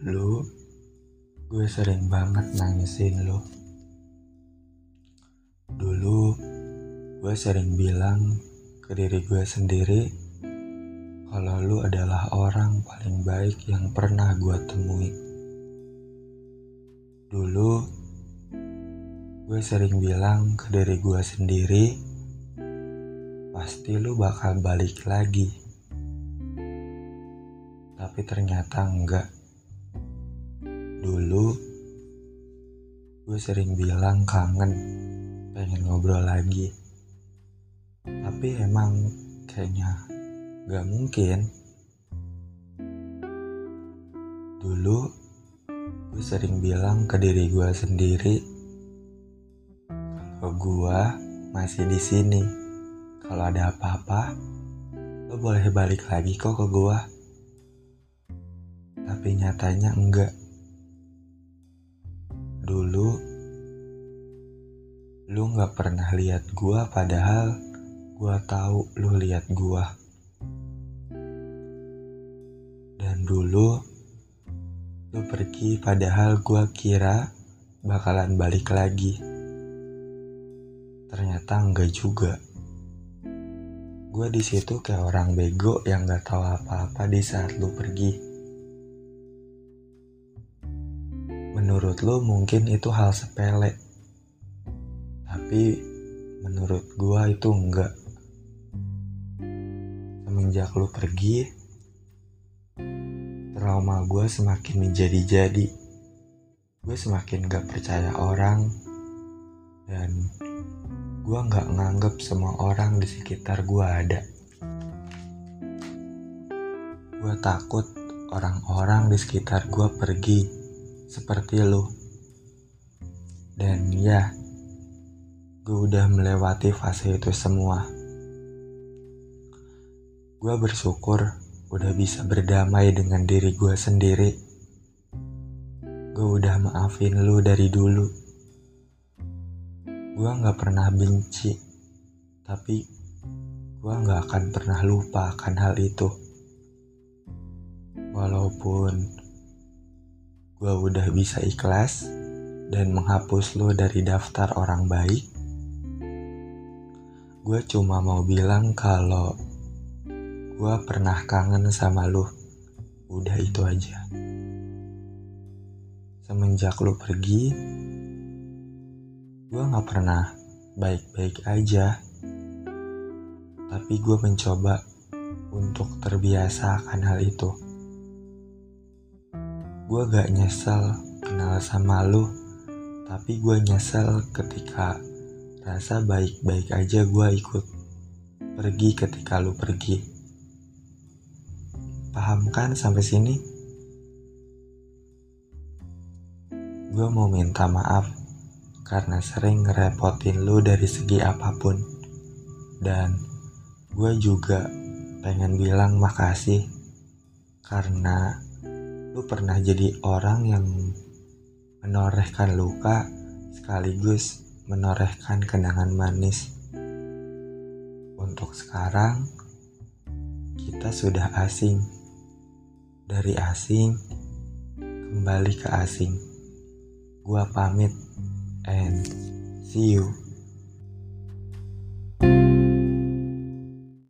Dulu gue sering banget nangisin lo. Dulu gue sering bilang ke diri gue sendiri kalau lu adalah orang paling baik yang pernah gue temui. Dulu gue sering bilang ke diri gue sendiri, pasti lu bakal balik lagi. Tapi ternyata enggak. Dulu gue sering bilang kangen, pengen ngobrol lagi. Tapi emang kayaknya gak mungkin. Dulu gue sering bilang ke diri gue sendiri kalau gue masih di sini. Kalau ada apa-apa, lo boleh balik lagi kok ke gue. Tapi nyatanya enggak. Dulu lu gak pernah lihat gue, padahal gue tahu lu lihat gue. Dan dulu lu pergi, padahal gue kira bakalan balik lagi. Ternyata enggak juga. Gue di situ kayak orang bego yang gak tahu apa-apa di saat lu pergi. Menurut lu mungkin itu hal sepele, tapi menurut gue itu enggak. Semenjak lu pergi, trauma gue semakin menjadi-jadi. Gue semakin gak percaya orang, dan gue gak nganggep semua orang di sekitar gue ada. Gue takut orang-orang di sekitar gue pergi seperti lu. Dan ya, gue udah melewati fase itu semua. Gue bersyukur udah bisa berdamai dengan diri gue sendiri. Gue udah maafin lu dari dulu. Gue gak pernah benci, tapi gue gak akan pernah lupa akan hal itu. Walaupun gue udah bisa ikhlas dan menghapus lu dari daftar orang baik, gue cuma mau bilang kalau gue pernah kangen sama lu. Udah itu aja. Semenjak lu pergi, gue gak pernah baik-baik aja. Tapi gue mencoba untuk terbiasa akan hal itu. Gue gak nyesel kenal sama lu, tapi gue nyesel ketika rasa baik-baik aja gue ikut pergi ketika lu pergi. Paham kan sampai sini? Gue mau minta maaf karena sering ngerepotin lu dari segi apapun. Dan gue juga pengen bilang makasih karena lu pernah jadi orang yang menorehkan luka sekaligus menorehkan kenangan manis. Untuk sekarang, kita sudah asing. Dari asing, kembali ke asing. Gua pamit and see you.